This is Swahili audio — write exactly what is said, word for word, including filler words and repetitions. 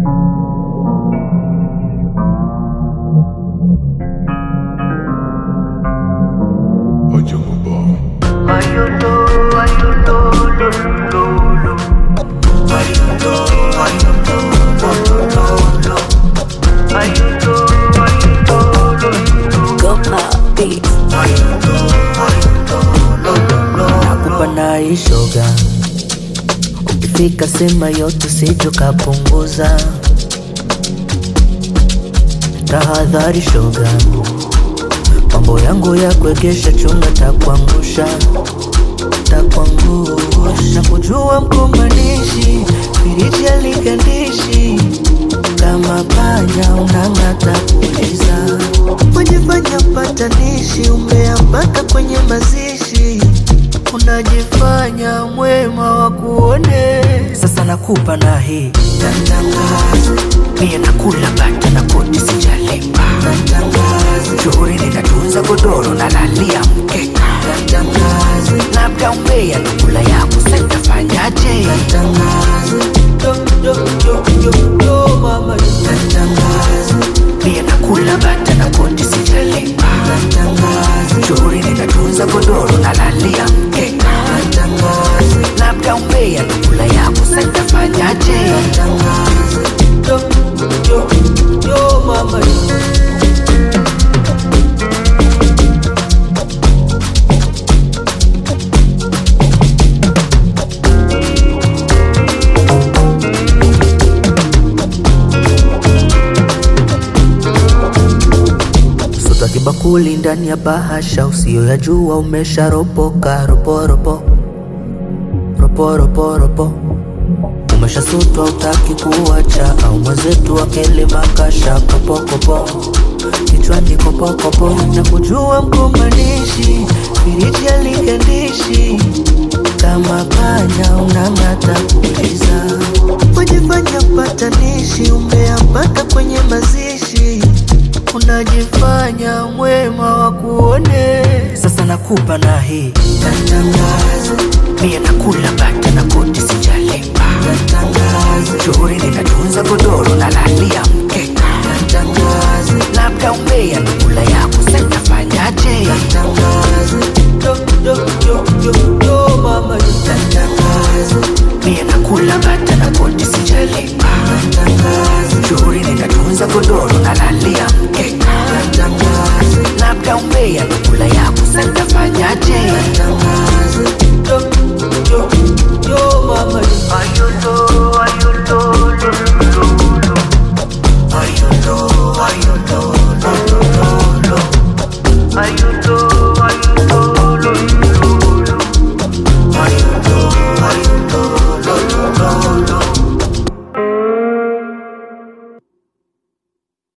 Shoga, ukifika sema yote sijo kapunguza. Tahadhari shoga, mambo yangu ya kuegesha chunga takuangusha, takuangusha. Na kujua mkombanishi, firiji aligandishi, kama panya unang'ata kuuliza. Wajifanya patanishi, umeambaka kwenye mazishi, unajifanya mwema wa kuone. Sasa nakupa na hii tantangazo, mie nakula bata na koti sijalipa. Tantangazo, shughuri ninatunza godoro na lalia mkeka. Tantangazo, labda umbea nukula yako sitafanyaje. Tantangazo, yo yo yo yo yo mama. Tantangazo, mie nakula bata na koti sijalipa. Tantangazo, shughuri ninatunza godoro na lalia mkeka. Tantangazo, labda umbea nukula yako sitafanyaje. Tantangazo, yo yo yo mama. Kibakuli ndani ya bahasha, usio ya jua umesha ropoka. Ropo ropo ropo ropo ropo, umesha sutwa utaki kuwacha. Au mwenzetu wakele makasha. Kopo kopo, kichwani kopo kopo. Na kujua mkombanishi, firiji aligandishi, kama panya unang'ata kuuliza. Wajifanya patanishi, umeambaka kwenye mazishi, unajifanya mwema wa kuone. Sasa nakupa na hii tantangazo, mie nakula bata na koti sijalipa. Tantangazo, shughuri ninatunza godoro na lalia mkeka. Tantangazo, labda umbea nukula yako sitafanyaje. Tantangazo, yo yo